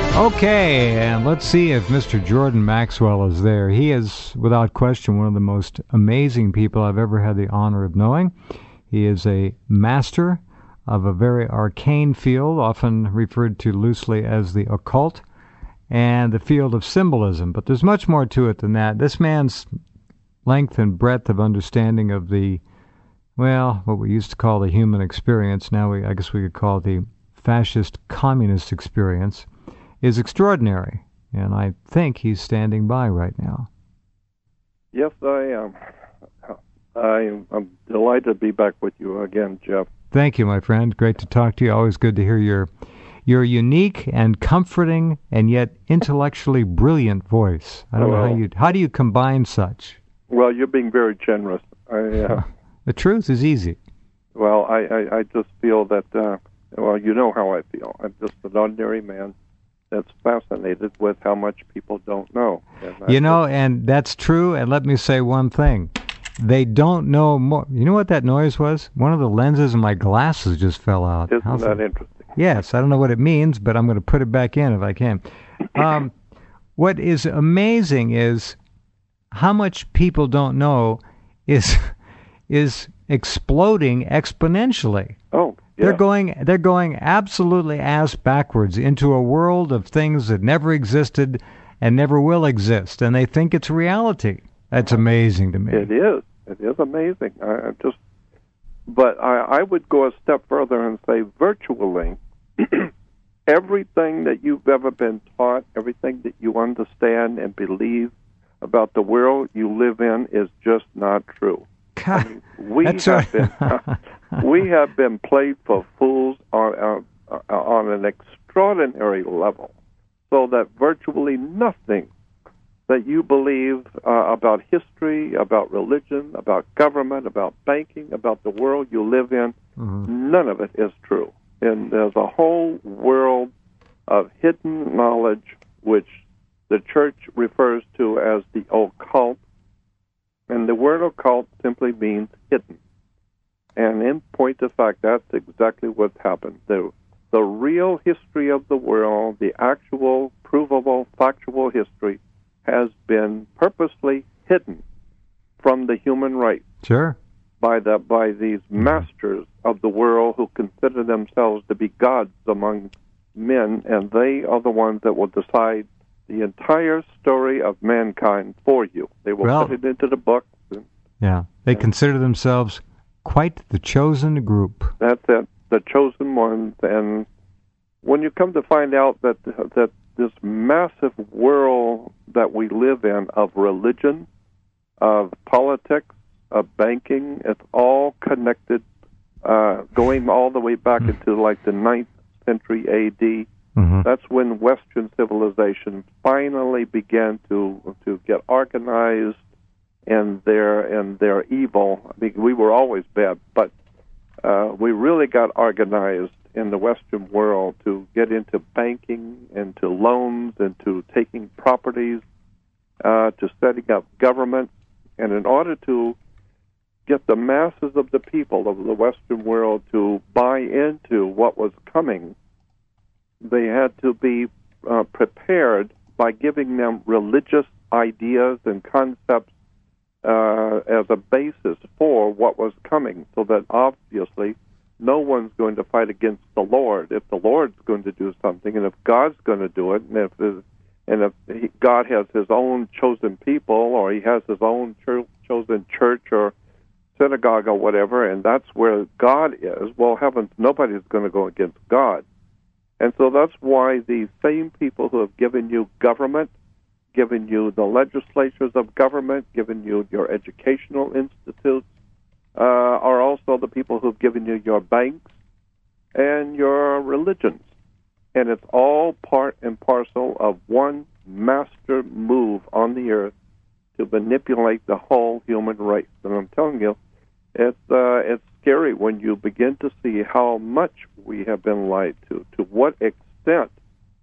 Okay, and let's see if Mr. Jordan Maxwell is there. He is, without question, one of the most amazing people I've ever had the honor of knowing. He is a master of a very arcane field, often referred to loosely as the occult, and the field of symbolism. But there's much more to it than that. This man's length and breadth of understanding of the, well, what we used to call the human experience, now I guess we could call it the fascist communist experience, is extraordinary, and I think he's standing by right now. Yes, I am. I'm delighted to be back with you again, Jeff. Thank you, my friend. Great to talk to you. Always good to hear your unique and comforting and yet intellectually brilliant voice. I don't know how do you combine such? Well, you're being very generous. The truth is easy. Well, I just feel that, well, you know how I feel. I'm just an ordinary man that's fascinated with how much people don't know. And that's true, and let me say one thing. They don't know more. You know what that noise was? One of the lenses in my glasses just fell out. Isn't that interesting? Yes, I don't know what it means, but I'm going to put it back in if I can. What is amazing is how much people don't know is exploding exponentially. Oh, yeah. They're going absolutely ass backwards into a world of things that never existed and never will exist, and they think it's reality. That's amazing to me. It is. It is amazing. But I would go a step further and say virtually everything that you've ever been taught, everything that you understand and believe about the world you live in is just not true. God, we have been played for fools on an extraordinary level, so that virtually nothing that you believe about history, about religion, about government, about banking, about the world you live in, none of it is true. And there's a whole world of hidden knowledge which the church refers to as the occult. And the word occult simply means hidden. And in point of fact, that's exactly what's happened. The real history of the world, the actual, provable, factual history, has been purposely hidden from the human race. Sure. By these masters of the world who consider themselves to be gods among men, and they are the ones that will decide the entire story of mankind for you. They will put it into the books. They consider themselves quite the chosen group. That's it, the chosen ones. And when you come to find out that this massive world that we live in of religion, of politics, of banking, it's all connected, going all the way back into like the 9th century A.D., That's when Western civilization finally began to get organized in their evil. I mean, we were always bad, but we really got organized in the Western world to get into banking, into loans, into taking properties, to setting up government. And in order to get the masses of the people of the Western world to buy into what was coming, they had to be prepared by giving them religious ideas and concepts as a basis for what was coming, so that obviously no one's going to fight against the Lord. If the Lord's going to do something, and if God's going to do it, and if God has his own chosen people, or he has his own chosen church or synagogue or whatever, and that's where God is, well, heavens, nobody's going to go against God. And so that's why these same people who have given you government, given you the legislatures of government, given you your educational institutes, are also the people who've given you your banks and your religions. And it's all part and parcel of one master move on the earth to manipulate the whole human race. And I'm telling you, it's scary when you begin to see how much we have been lied to what extent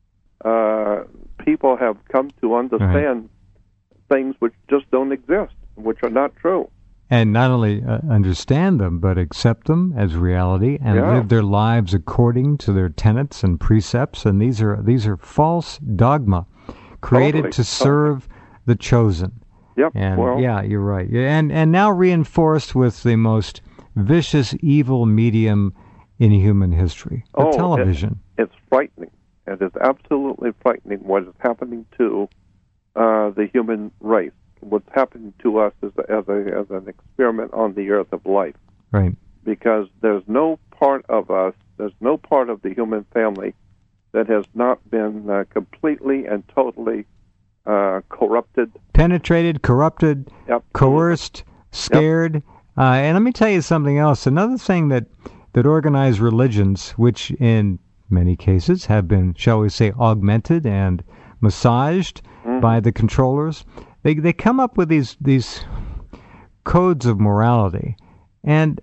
people have come to understand things which just don't exist, which are not true. and not only understand them, but accept them as reality and live their lives according to their tenets and precepts. And these are false dogma created to serve the chosen. Yep. And you're right. And now reinforced with the most vicious, evil medium in human history, the television. It's frightening. It is absolutely frightening what is happening to the human race. What's happening to us as an experiment on the earth of life. Right. Because there's no part of us, there's no part of the human family that has not been completely and totally corrupted. Penetrated, corrupted, coerced, scared. Yep. And let me tell you something else. Another thing that organized religions, which in many cases have been, shall we say, augmented and massaged by the controllers, they come up with these codes of morality. And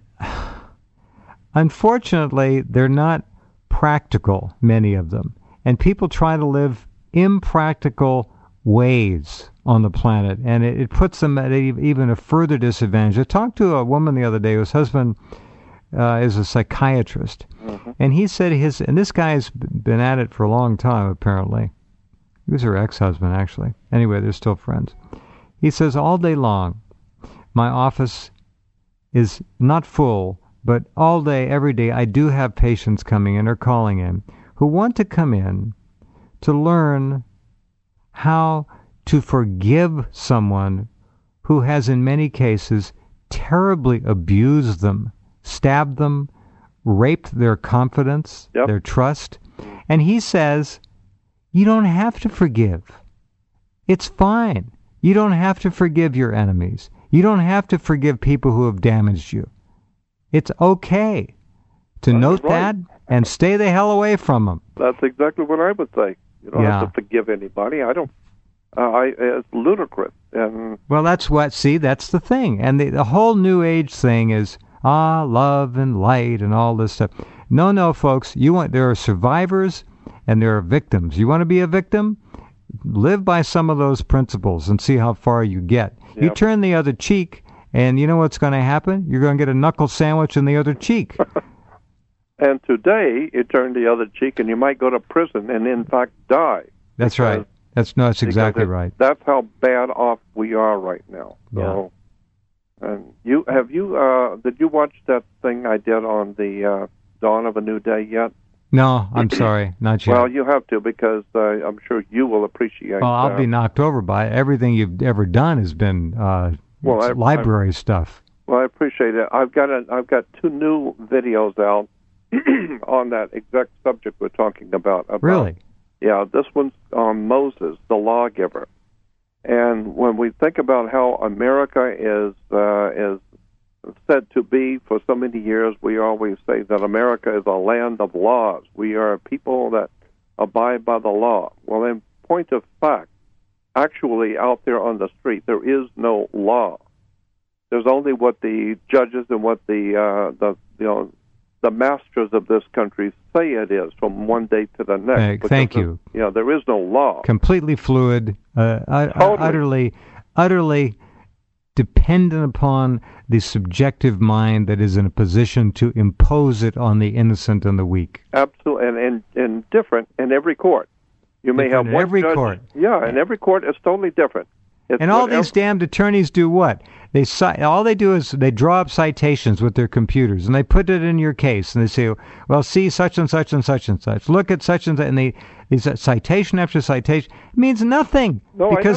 unfortunately, they're not practical, many of them. And people try to live impractical ways on the planet, and it puts them at even a further disadvantage. I talked to a woman the other day whose husband is a psychiatrist, and he said and this guy's been at it for a long time, apparently. He was her ex-husband, actually. Anyway, they're still friends. He says, all day long, my office is not full, but all day, every day, I do have patients coming in or calling in who want to come in to learn how to forgive someone who has, in many cases, terribly abused them, stabbed them, raped their confidence, their trust. And he says, you don't have to forgive. It's fine. You don't have to forgive your enemies. You don't have to forgive people who have damaged you. It's okay to note that and stay the hell away from them. That's exactly what I would say. You don't have to forgive anybody. It's ludicrous. And well, that's the thing. And the whole New Age thing is, love and light and all this stuff. No, folks. There are survivors and there are victims. You want to be a victim? Live by some of those principles and see how far you get. Yep. You turn the other cheek, and you know what's going to happen? You're going to get a knuckle sandwich in the other cheek. And today, you turn the other cheek, and you might go to prison and, in fact, die. That's right. That's exactly right. That's how bad off we are right now. So, and did you watch that thing I did on the Dawn of a New Day yet? No, I'm sorry, not yet. Well, you have to, because I'm sure you will appreciate. Well, I'll be knocked over by it. Everything you've ever done has been library stuff. Well, I appreciate it. I've got 2 new videos out on that exact subject we're talking about. Really? Yeah, this one's on Moses, the lawgiver. And when we think about how America is said to be for so many years, we always say that America is a land of laws. We are a people that abide by the law. Well, in point of fact, actually out there on the street, there is no law. There's only what the judges and what the masters of this country say it is from one day to the next. Thank you. There is no law. Completely fluid, Totally. utterly dependent upon the subjective mind that is in a position to impose it on the innocent and the weak. Absolutely, and different in every court. You may have one every judge, court. Yeah, in every court it's totally different. And all these damned attorneys do what? All they do is they draw up citations with their computers, and they put it in your case, and they say, well, see such and such and such and such. Look at such and such, and these citation after citation means nothing. No, because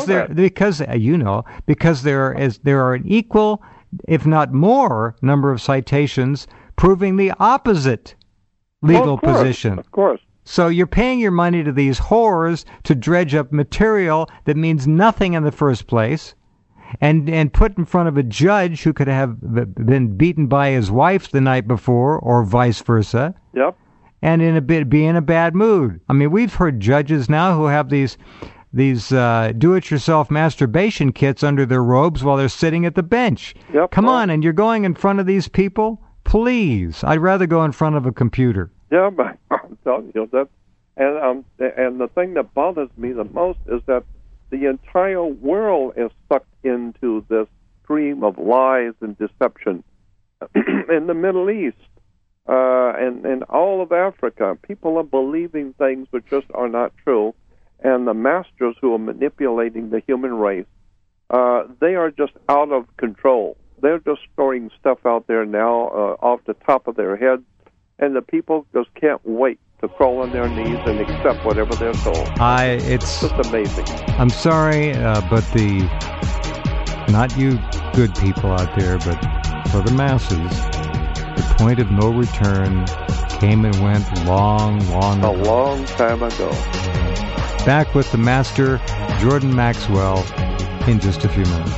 there are an equal, if not more, number of citations proving the opposite legal position. Of course. So you're paying your money to these whores to dredge up material that means nothing in the first place, and put in front of a judge who could have been beaten by his wife the night before, or vice versa. Yep. And be in a bad mood. I mean, we've heard judges now who have these do-it-yourself masturbation kits under their robes while they're sitting at the bench. Yep. Come on, and you're going in front of these people? Please, I'd rather go in front of a computer. Yeah, but I'm telling you that, and the thing that bothers me the most is that the entire world is sucked into this stream of lies and deception. In the Middle East and all of Africa, people are believing things which just are not true, and the masters who are manipulating the human race, they are just out of control. They're just throwing stuff out there now off the top of their heads, and the people just can't wait to crawl on their knees and accept whatever they're told. It's just amazing. I'm sorry, but not you good people out there, but for the masses, the point of no return came and went long ago. A long time ago. Back with the master, Jordan Maxwell, in just a few minutes.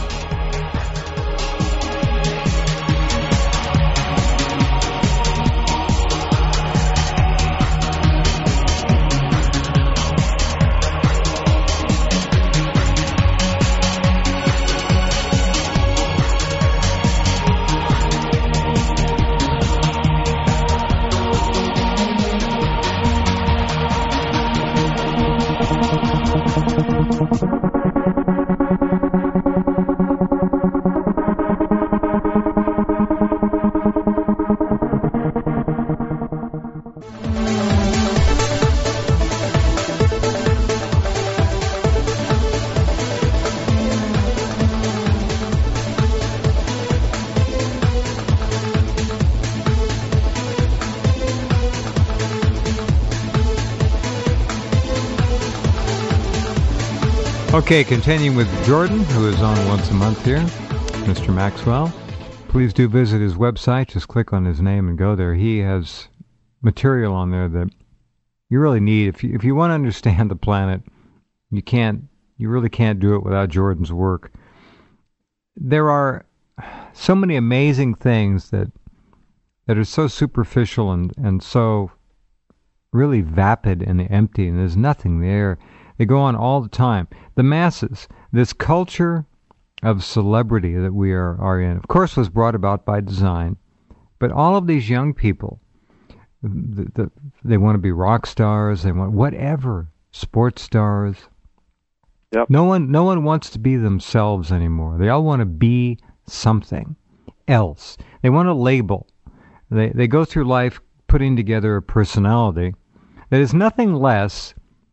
Okay, continuing with Jordan, who is on once a month here, Mr. Maxwell. Please do visit his website. Just click on his name and go there. He has material on there that you really need. If you want to understand the planet, you really can't do it without Jordan's work. There are so many amazing things that are so superficial and so really vapid and empty, and there's nothing there. They go on all the time. The masses, this culture of celebrity that we are in, of course, was brought about by design. But all of these young people, they want to be rock stars. They want whatever, sports stars. Yep. No one wants to be themselves anymore. They all want to be something else. They want a label. They go through life putting together a personality that is nothing less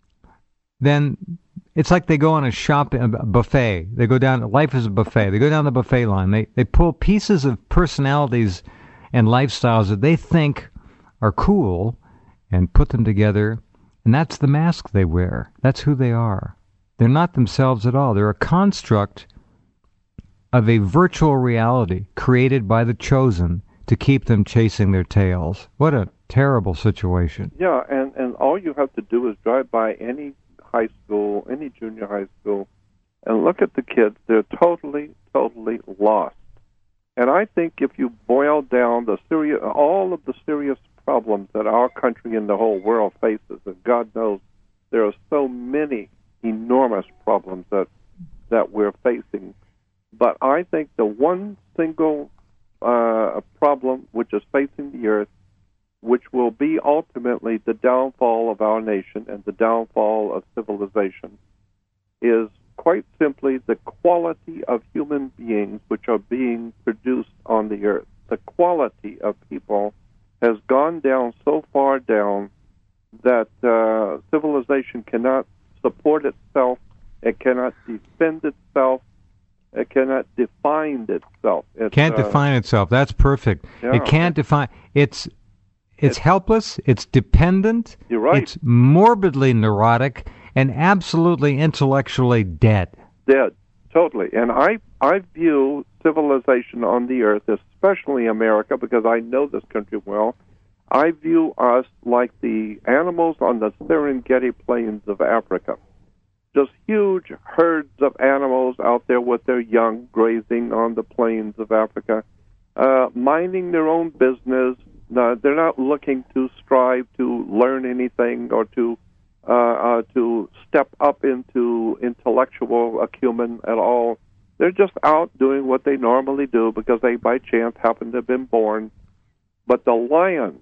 than, it's like they go on a buffet. They go down, life is a buffet. They go down the buffet line. They pull pieces of personalities and lifestyles that they think are cool and put them together, and that's the mask they wear. That's who they are. They're not themselves at all. They're a construct of a virtual reality created by the chosen to keep them chasing their tails. What a terrible situation. Yeah, and all you have to do is drive by any high school, any junior high school, and look at the kids. They're totally lost. And I think if you boil down all of the serious problems that our country and the whole world faces, and God knows there are so many enormous problems that we're facing, but I think the one single problem which is facing the earth, which will be ultimately the downfall of our nation and the downfall of civilization, is quite simply the quality of human beings which are being produced on the earth. The quality of people has gone down so far down that civilization cannot support itself, it cannot defend itself, it cannot define itself. Can't define itself. That's perfect. Yeah. It can't define. It's helpless, it's dependent, You're right. It's morbidly neurotic, and absolutely intellectually dead. Dead, totally. And I view civilization on the earth, especially America, because I know this country well, I view us like the animals on the Serengeti plains of Africa. Just huge herds of animals out there with their young grazing on the plains of Africa, minding their own business. They're not looking to strive to learn anything or to step up into intellectual acumen at all. They're just out doing what they normally do because they, by chance, happen to have been born. But the lions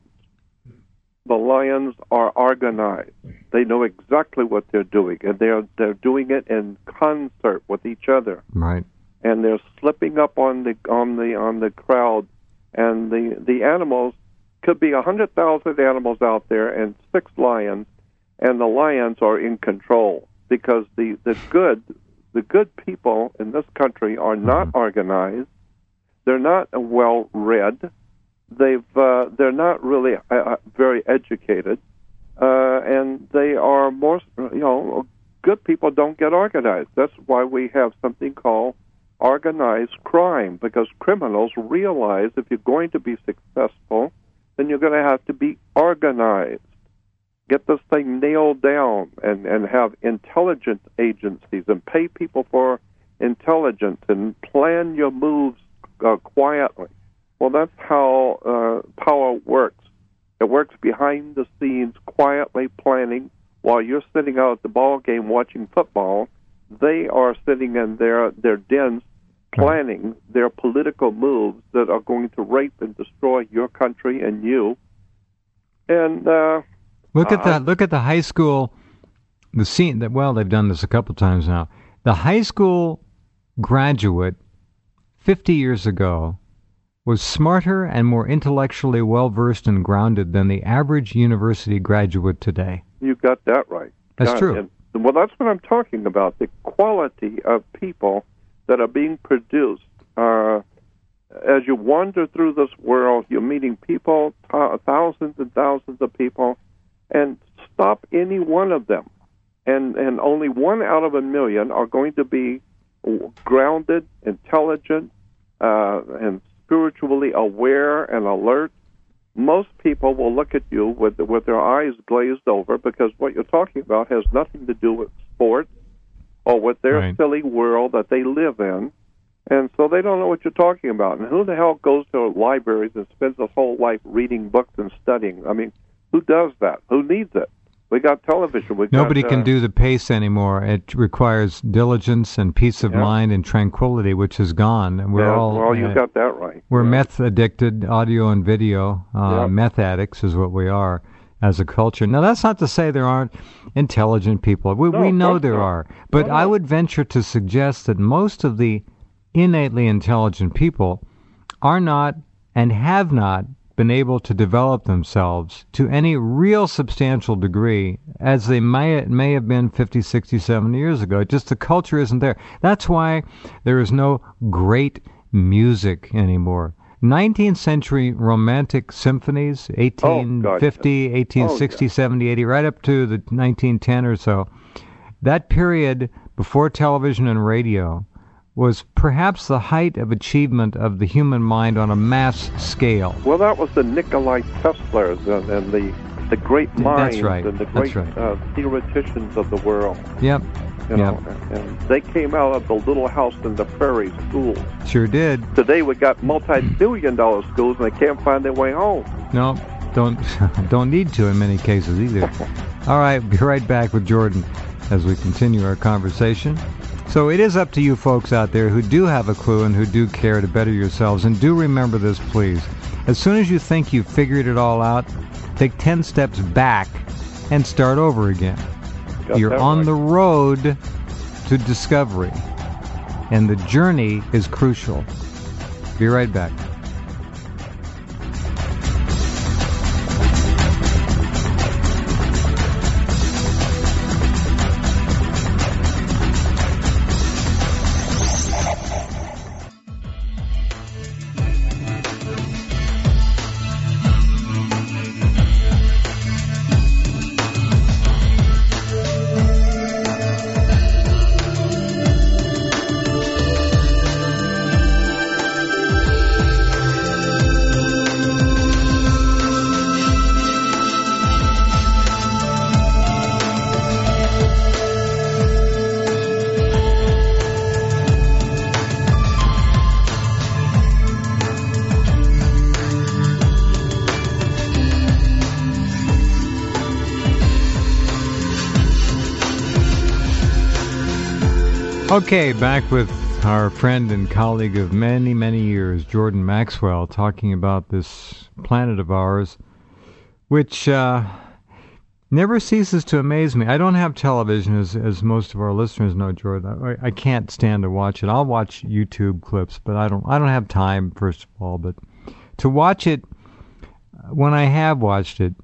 are organized. They know exactly what they're doing, and they're doing it in concert with each other. Right. and they're slipping up on the crowd, and the animals could be 100,000 animals out there and 6 lions, and the lions are in control because the good people in this country are not organized. They're not well read. They're not really very educated, and they are more. Good people don't get organized. That's why we have something called organized crime, because criminals realize if you're going to be successful, then you're going to have to be organized. Get this thing nailed down and have intelligence agencies and pay people for intelligence and plan your moves quietly. Well, that's how power works. It works behind the scenes, quietly planning. While you're sitting out at the ball game watching football, they are sitting in their dens planning their political moves that are going to rape and destroy your country and you. And look at that. Look at the high school. The scene that they've done this a couple times now. The high school graduate 50 years ago was smarter and more intellectually well-versed and grounded than the average university graduate today. You got that right. That's true. Well, that's what I'm talking about, the quality of people that are being produced. As you wander through this world, you're meeting people, thousands and thousands of people, and stop any one of them. And only 1 out of 1 million are going to be grounded, intelligent, and spiritually aware and alert. Most people will look at you with their eyes glazed over because what you're talking about has nothing to do with sports or with their silly world that they live in. And so they don't know what you're talking about. And who the hell goes to libraries and spends his whole life reading books and studying? I mean, who does that? Who needs it? We got television. Nobody can do the pace anymore. It requires diligence and peace of mind and tranquility, which is gone. We're all. Well, you got that right. We're meth addicted, audio and video. Meth addicts is what we are as a culture. Now, that's not to say there aren't intelligent people. We know there are. But I would venture to suggest that most of the innately intelligent people are not and have not been able to develop themselves to any real substantial degree as they may have been 50, 60, 70 years ago. Just the culture isn't there. That's why there is no great music anymore. 19th century romantic symphonies, 1850, 1860, 70, 80, right up to the 1910 or so. That period before television and radio was perhaps the height of achievement of the human mind on a mass scale. Well, that was the Nikolai Teslars and the great minds and the great theoreticians of the world. Yep. You know, and they came out of the little house in the prairie schools. Sure did. Today we got multi-billion-dollar schools and they can't find their way home. No, don't need to in many cases either. All right, be right back with Jordan as we continue our conversation. So it is up to you folks out there who do have a clue and who do care to better yourselves. And do remember this, please. As soon as you think you've figured it all out, take 10 steps back and start over again. You're on the road to discovery, and the journey is crucial. Be right back. Okay, back with our friend and colleague of many, many years, Jordan Maxwell, talking about this planet of ours, which Never ceases to amaze me. I don't have television, as most of our listeners know, Jordan. I can't stand to watch it. I'll watch YouTube clips, but I don't have time, first of all. But to watch it, when I have watched it,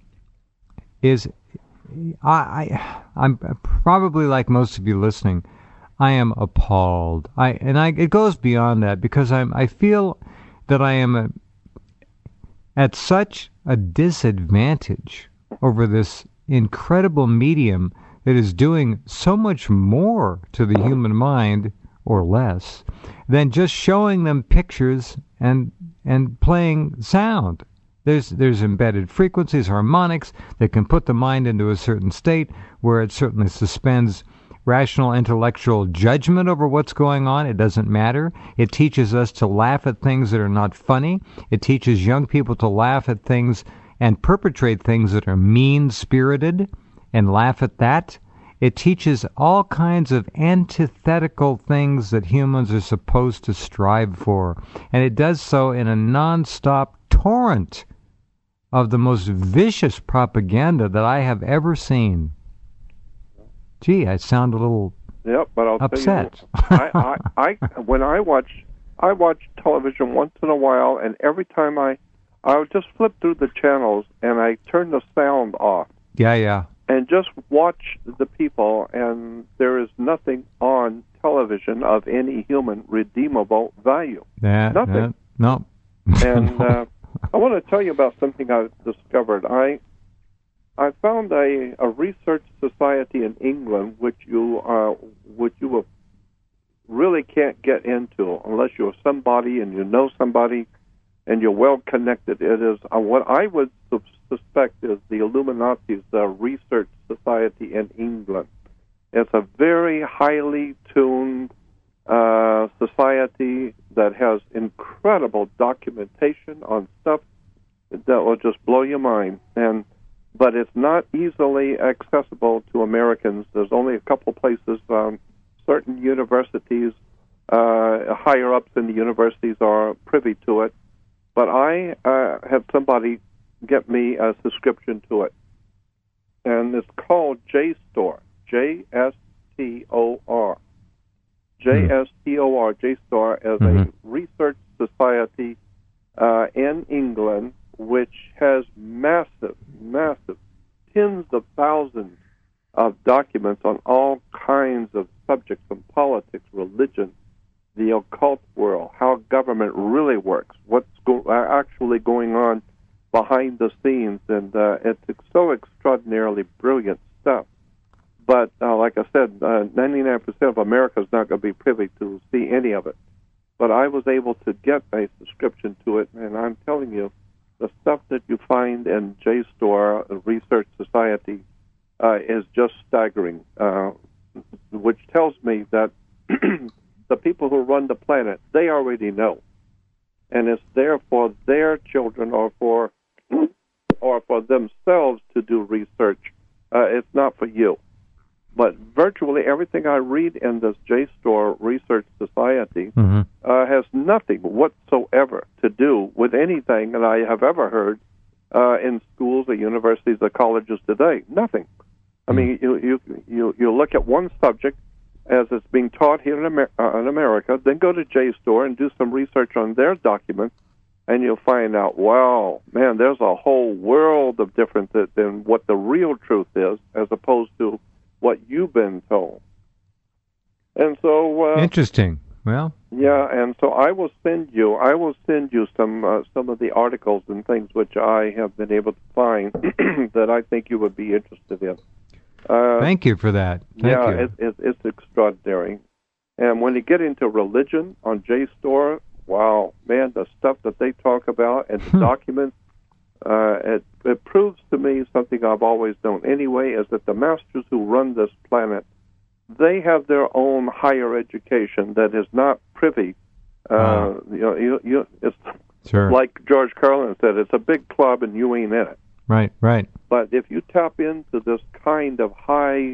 I'm probably like most of you listening. I am appalled. It goes beyond that, because I feel that I am at such a disadvantage over this incredible medium that is doing so much more to the human mind, or less, than just showing them pictures and playing sound. There's embedded frequencies, harmonics, that can put the mind into a certain state where it certainly suspends rational intellectual judgment over what's going on. It doesn't matter. It teaches us to laugh at things that are not funny. It teaches young people to laugh at things and perpetrate things that are mean-spirited and laugh at that. It teaches all kinds of antithetical things that humans are supposed to strive for. And it does so in a non-stop torrent of the most vicious propaganda that I have ever seen. Gee, I sound a little but I'll upset. Tell you, when I watch television once in a while, and every time I would just flip through the channels and I turn the sound off. Yeah. And just watch the people, and there is nothing on television of any human redeemable value. Nothing. No. And I want to tell you about something I discovered. I found a research society in England which you really can't get into unless you're somebody and you know somebody and you're well connected. It is what I would suspect is the Illuminati's research society in England. It's a very highly tuned society that has incredible documentation on stuff that will just blow your mind. But it's not easily accessible to Americans. There's only a couple places, certain universities, higher-ups in the universities are privy to it. But I have somebody get me a subscription to it. And it's called JSTOR, J-S-T-O-R. JSTOR, JSTOR is a research society in England which has massive, tens of thousands of documents on all kinds of subjects from politics, religion, the occult world, how government really works, what's actually going on behind the scenes, and it's so extraordinarily brilliant stuff. But like I said, 99% of America is not going to be privy to see any of it. But I was able to get a subscription to it, and I'm telling you, the stuff that you find in JSTOR, Research Society, is just staggering, which tells me that the people who run the planet, they already know. And it's there for their children or for themselves to do research. It's not for you. But virtually everything I read in this JSTOR Research Society has nothing whatsoever to do with anything that I have ever heard in schools or universities or colleges today. Nothing. I mean, you look at one subject as it's being taught here in America, then go to JSTOR and do some research on their documents, and you'll find out, wow, man, there's a whole world of difference than what the real truth is, as opposed to what you've been told. And so interesting. Well, yeah, and so I will send you some of the articles and things which I have been able to find that I think you would be interested in. Thank you for that. Thank you. It's extraordinary. And when you get into religion on JSTOR, wow, man, the stuff that they talk about and the documents, it proves to me something I've always known anyway, is that the masters who run this planet, they have their own higher education that is not privy. It's sure. Like George Carlin said, it's a big club and you ain't in it. Right. But if you tap into this kind of high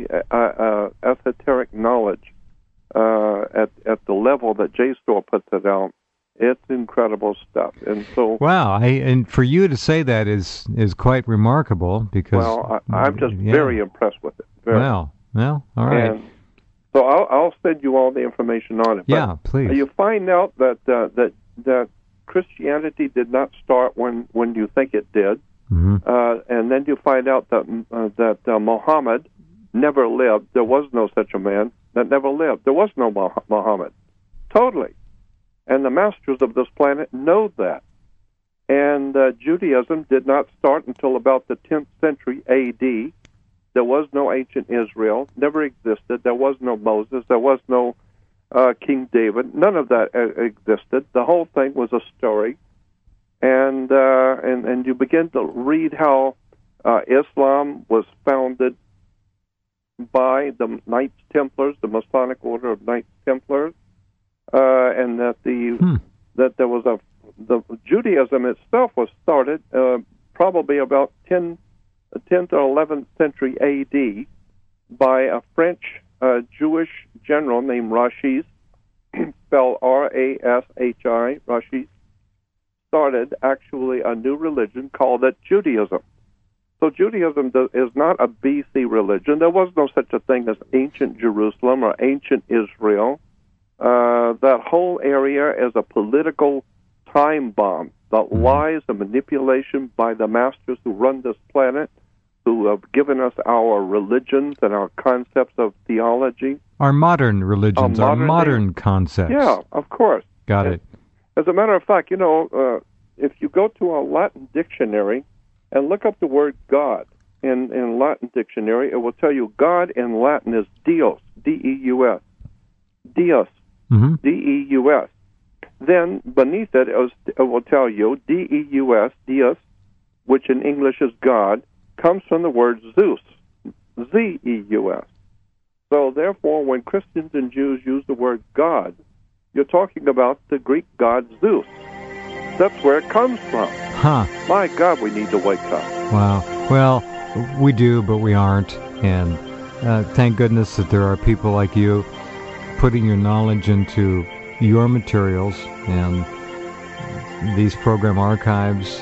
esoteric knowledge at the level that JSTOR puts it out, It's incredible stuff. And so, wow, and for you to say that is quite remarkable because. Well, I'm just very impressed with it. Very. Well, all right. And so I'll send you all the information on it. But yeah, please. You find out that Christianity did not start when you think it did, and then you find out that Muhammad never lived. There was no such a man that never lived. There was no Muhammad. Totally. And the masters of this planet know that. And Judaism did not start until about the 10th century A.D. There was no ancient Israel, never existed. There was no Moses. There was no King David. None of that existed. The whole thing was a story. And you begin to read how Islam was founded by the Knights Templars, the Masonic Order of Knights Templars, and that that there was the Judaism itself was started probably about 10th or 11th century A.D. by a French Jewish general named Rashid, spelled R-A-S-H-I. Rashid started actually a new religion called Judaism. So Judaism is not a BC religion. There was no such a thing as ancient Jerusalem or ancient Israel. That whole area is a political time bomb. The lies and manipulation by the masters who run this planet, who have given us our religions and our concepts of theology. Our modern religions, our modern concepts. Yeah, of course. Got it. As a matter of fact, if you go to a Latin dictionary and look up the word God in Latin dictionary, it will tell you God in Latin is Deus, D-E-U-S. Deus, D-E-U-S. Then beneath it will tell you D-E-U-S, Deus, which in English is God, comes from the word Zeus, Z-E-U-S. So therefore, when Christians and Jews use the word God, you're talking about the Greek god Zeus. That's where it comes from. My God, we need to wake up. Wow. Well, we do, but we aren't. And thank goodness that there are people like you putting your knowledge into your materials and these program archives.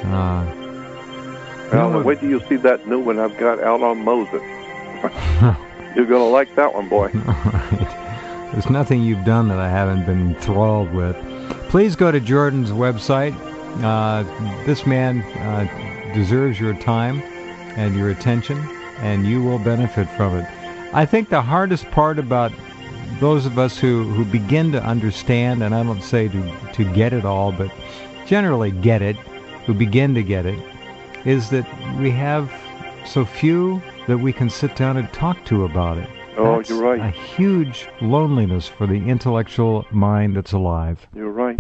Wait till you see that new one I've got out on Moses. You're going to like that one, boy. All right. There's nothing you've done that I haven't been enthralled with. Please go to Jordan's website. This man deserves your time and your attention, and you will benefit from it. I think the hardest part about those of us who begin to understand, and I don't say to get it all, but generally get it, who begin to get it, is that we have so few that we can sit down and talk to about it. Oh, you're right. A huge loneliness for the intellectual mind that's alive. You're right.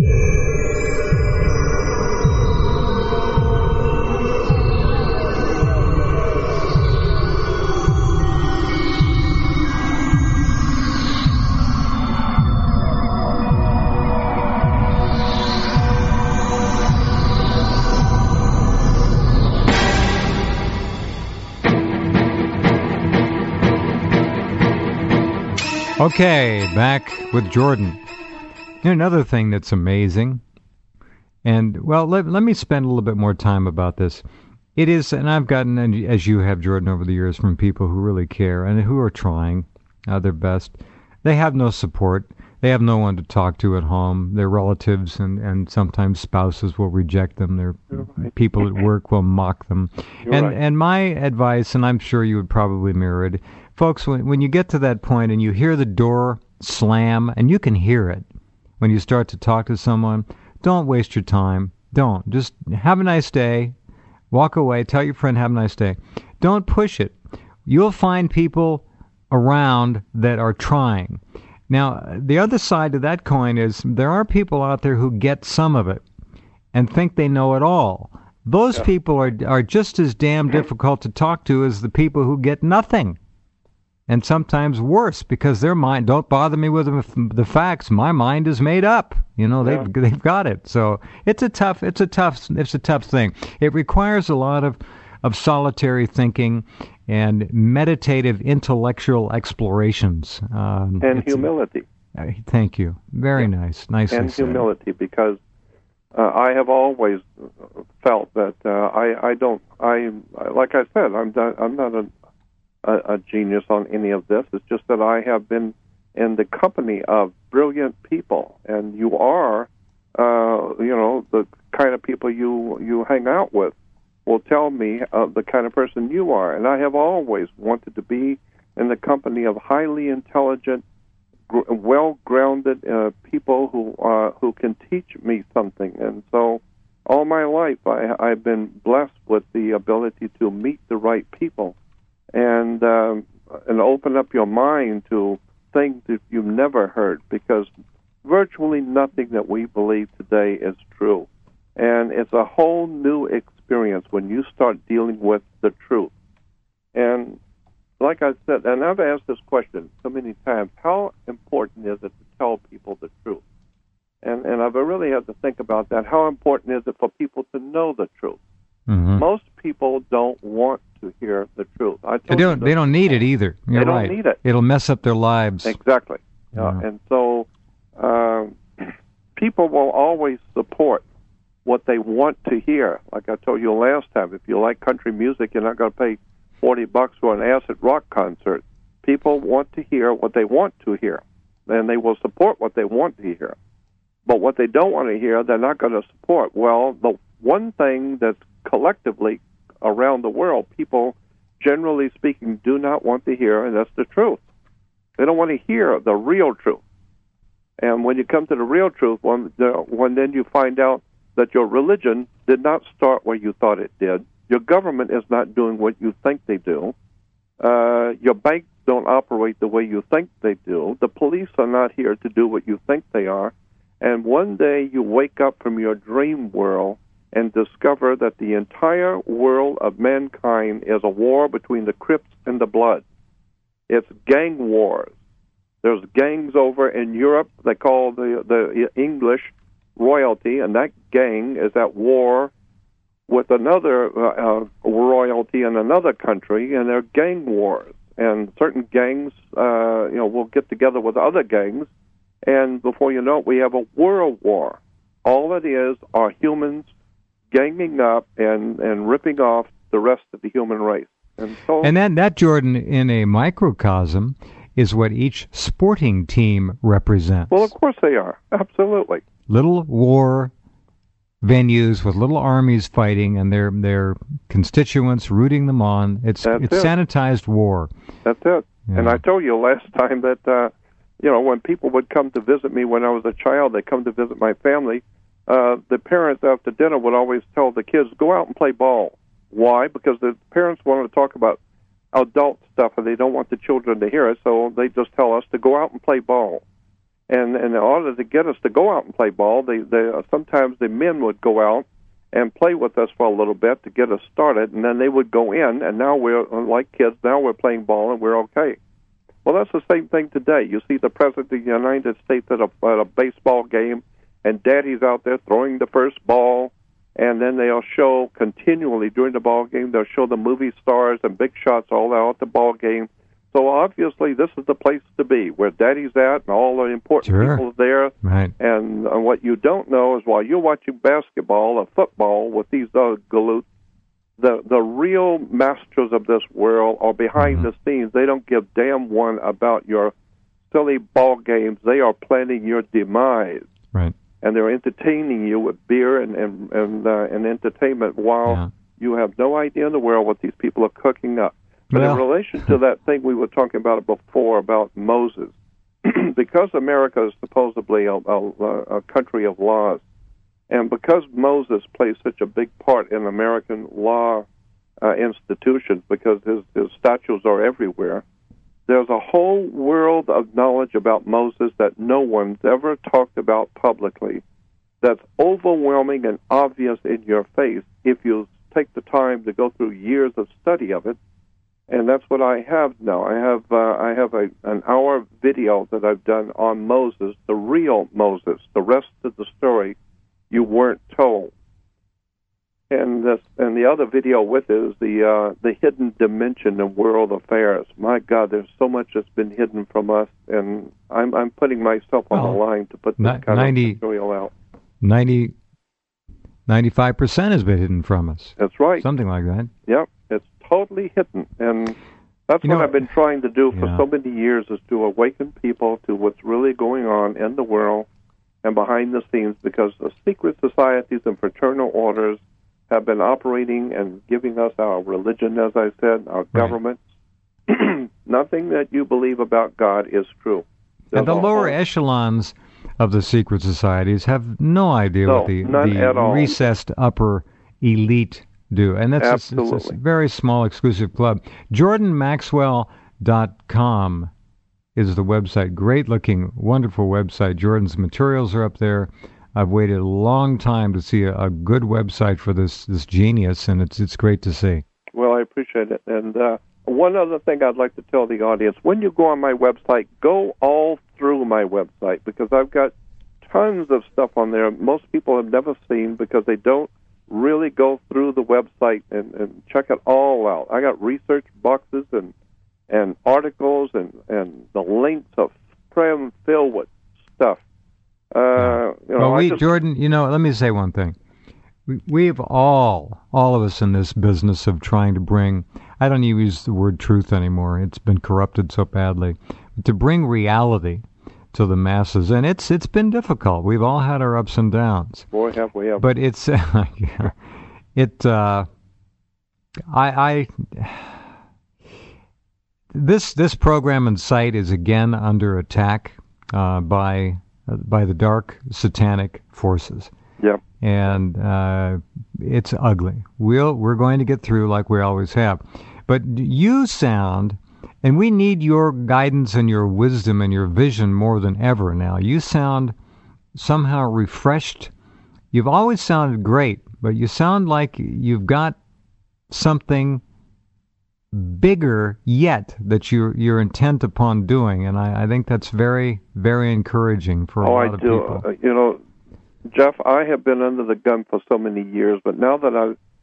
Okay, back with Jordan. Another thing that's amazing, and, well, let me spend a little bit more time about this. It is, and I've gotten, as you have, Jordan, over the years, from people who really care and who are trying their best. They have no support. They have no one to talk to at home. Their relatives and sometimes spouses will reject them. Their people at work will mock them. And my advice, and I'm sure you would probably mirror it, folks, when you get to that point and you hear the door slam, and you can hear it when you start to talk to someone, don't waste your time. Don't. Just have a nice day. Walk away. Tell your friend, have a nice day. Don't push it. You'll find people around that are trying. Now, the other side of that coin is there are people out there who get some of it and think they know it all. Those people are just as damn difficult to talk to as the people who get nothing. And sometimes worse, because their mind, don't bother me with the facts. My mind is made up. They've got it. So it's a tough thing. It requires a lot of solitary thinking and meditative intellectual explorations. And humility. Thank you. Very nice. Nicely and said. humility, because I have always felt that like I said, I'm not a genius on any of this. It's just that I have been in the company of brilliant people, and you are, the kind of people you hang out with will tell me the kind of person you are. And I have always wanted to be in the company of highly intelligent, well-grounded people who can teach me something. And so all my life I've been blessed with the ability to meet the right people and open up your mind to things that you've never heard, because virtually nothing that we believe today is true. And it's a whole new experience when you start dealing with the truth. And like I said, and I've asked this question so many times, how important is it to tell people the truth? And I've really had to think about that. How important is it for people to know the truth? Mm-hmm. Most people don't want to hear the truth. They don't need it either. You're right. They don't need it. It'll mess up their lives. Exactly. Yeah. And so people will always support what they want to hear. Like I told you last time, if you like country music, you're not going to pay $40 for an acid rock concert. People want to hear what they want to hear, and they will support what they want to hear. But what they don't want to hear, they're not going to support. Well, the one thing that's collectively around the world, people, generally speaking, do not want to hear, and that's the truth. They don't want to hear the real truth. And when you come to the real truth, when then you find out that your religion did not start where you thought it did. Your government is not doing what you think they do. Your banks don't operate the way you think they do. The police are not here to do what you think they are. And one day you wake up from your dream world and discover that the entire world of mankind is a war between the Crips and the Bloods. It's gang wars. There's gangs over in Europe they call the English royalty, and that gang is at war with another royalty in another country, and they're gang wars. And certain gangs, will get together with other gangs, and before you know it, we have a world war. All it is are humans ganging up and ripping off the rest of the human race. And that, Jordan, in a microcosm, is what each sporting team represents. Well, of course they are. Absolutely. Little war venues with little armies fighting and their constituents rooting them on. It's sanitized war. That's it. Yeah. And I told you last time that, when people would come to visit me when I was a child, they'd come to visit my family, the parents after dinner would always tell the kids, go out and play ball. Why? Because the parents wanted to talk about adult stuff and they don't want the children to hear it, so they just tell us to go out and play ball. And in order to get us to go out and play ball, they sometimes the men would go out and play with us for a little bit to get us started, and then they would go in, and now we're like kids. Now we're playing ball, and we're okay. Well, that's the same thing today. You see the President of the United States at a baseball game, and Daddy's out there throwing the first ball, and then they'll show continually during the ball game, they'll show the movie stars and big shots all out at the ball game. So obviously this is the place to be, where Daddy's at and all the important people are there. Right. And what you don't know is while you're watching basketball or football with these galoots, the real masters of this world are behind the scenes. They don't give damn one about your silly ball games. They are planning your demise. Right. And they're entertaining you with beer and entertainment while you have no idea in the world what these people are cooking up. But in relation to that thing we were talking about before about Moses, because America is supposedly a country of laws, and because Moses plays such a big part in American law institutions, because his statues are everywhere, there's a whole world of knowledge about Moses that no one's ever talked about publicly, that's overwhelming and obvious in your face if you take the time to go through years of study of it. And that's what I have now. I have an hour video that I've done on Moses, the real Moses. The rest of the story you weren't told. And the other video with it is the hidden dimension of world affairs. My God, there's so much that's been hidden from us, and I'm putting myself on the line to put this kind of material out. 95% has been hidden from us. That's right. Something like that. Yep, it's totally hidden. And that's what I've been trying to do for so many years, is to awaken people to what's really going on in the world and behind the scenes, because the secret societies and fraternal orders have been operating and giving us our religion, as I said, our governments. Nothing that you believe about God is true. And the lower echelons of the secret societies have no idea what the recessed upper elite do. And that's it's a very small exclusive club. JordanMaxwell.com is the website. Great looking, wonderful website. Jordan's materials are up there. I've waited a long time to see a good website for this genius, and it's great to see. Well, I appreciate it. And one other thing I'd like to tell the audience, when you go on my website, go all through my website, because I've got tons of stuff on there most people have never seen, because they don't really go through the website and check it all out. I got research boxes and articles and the links of filled with stuff. Jordan, let me say one thing. We've all of us in this business of trying to bring, I don't even use the word truth anymore. It's been corrupted so badly. To bring reality to the masses, and it's been difficult. We've all had our ups and downs. Boy, have we ever. But it's, This program and site is again under attack by the dark satanic forces. Yep. And it's ugly. We're going to get through like we always have. But you sound, and we need your guidance and your wisdom and your vision more than ever now. You sound somehow refreshed. You've always sounded great, but you sound like you've got something bigger yet that you're intent upon doing, and I think that's very, very encouraging for a lot of people. Jeff, I have been under the gun for so many years, but now that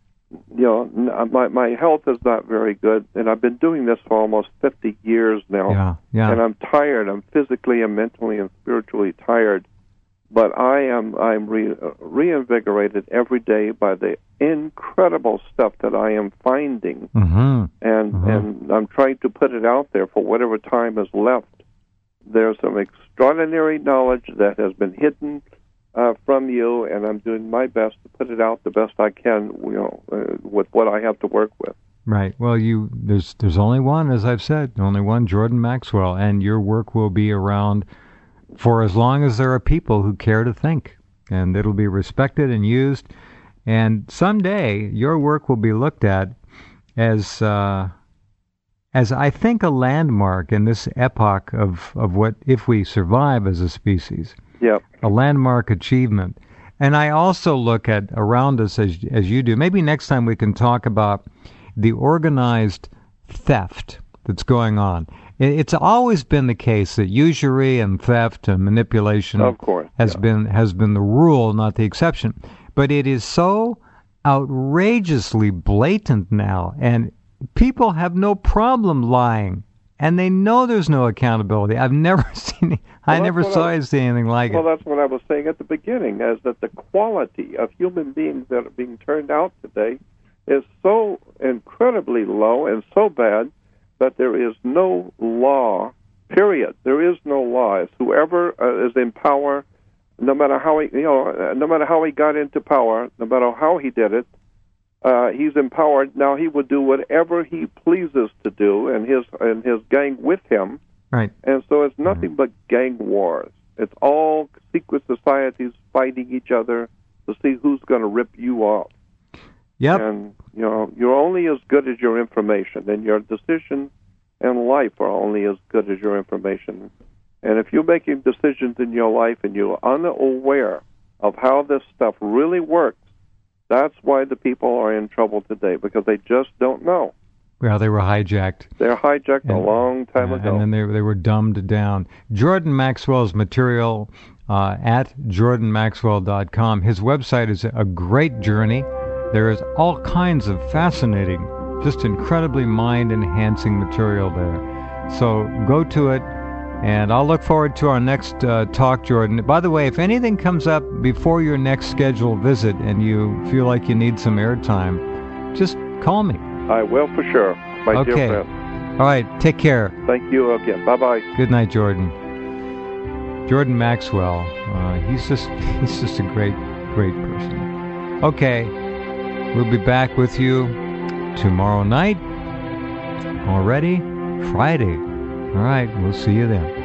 my health is not very good, and I've been doing this for almost 50 years now. Yeah. And I'm tired. I'm physically and mentally and spiritually tired. But I'm reinvigorated every day by the incredible stuff that I am finding, and I'm trying to put it out there for whatever time is left. There's some extraordinary knowledge that has been hidden from you, and I'm doing my best to put it out the best I can, with what I have to work with. Right. Well, there's only one, as I've said, only one Jordan Maxwell, and your work will be around for as long as there are people who care to think, and it'll be respected and used. And someday your work will be looked at as I think a landmark in this epoch of what, if we survive as a species. Yep. A landmark achievement. And I also look at around us as you do. Maybe next time we can talk about the organized theft that's going on. It's always been the case that usury and theft and manipulation, of course, has been the rule, not the exception. But it is so outrageously blatant now, and people have no problem lying, and they know there's no accountability. I've never seen it. I never saw anything like it. Well, that's what I was saying at the beginning, is that the quality of human beings that are being turned out today is so incredibly low and so bad that there is no law, period. There is no law. It's whoever is in power, no matter how he got into power, no matter how he did it, he's empowered. Now he will do whatever he pleases to do, and his gang with him. Right. And so it's nothing but gang wars. It's all secret societies fighting each other to see who's going to rip you off. Yep. And, you're only as good as your information, and your decisions in life are only as good as your information. And if you're making decisions in your life and you're unaware of how this stuff really works, that's why the people are in trouble today, because they just don't know. Well, they were hijacked. They're hijacked a long time ago. And then they were dumbed down. Jordan Maxwell's material at jordanmaxwell.com. His website is a great journey. There is all kinds of fascinating, just incredibly mind-enhancing material there. So go to it, And I'll look forward to our next talk, Jordan. By the way, if anything comes up before your next scheduled visit and you feel like you need some airtime, just call me. I will for sure, my dear friend. All right, take care. Thank you again. Bye-bye. Good night, Jordan. Jordan Maxwell. He's just a great person. Okay, we'll be back with you tomorrow night. Already Friday. All right, we'll see you then.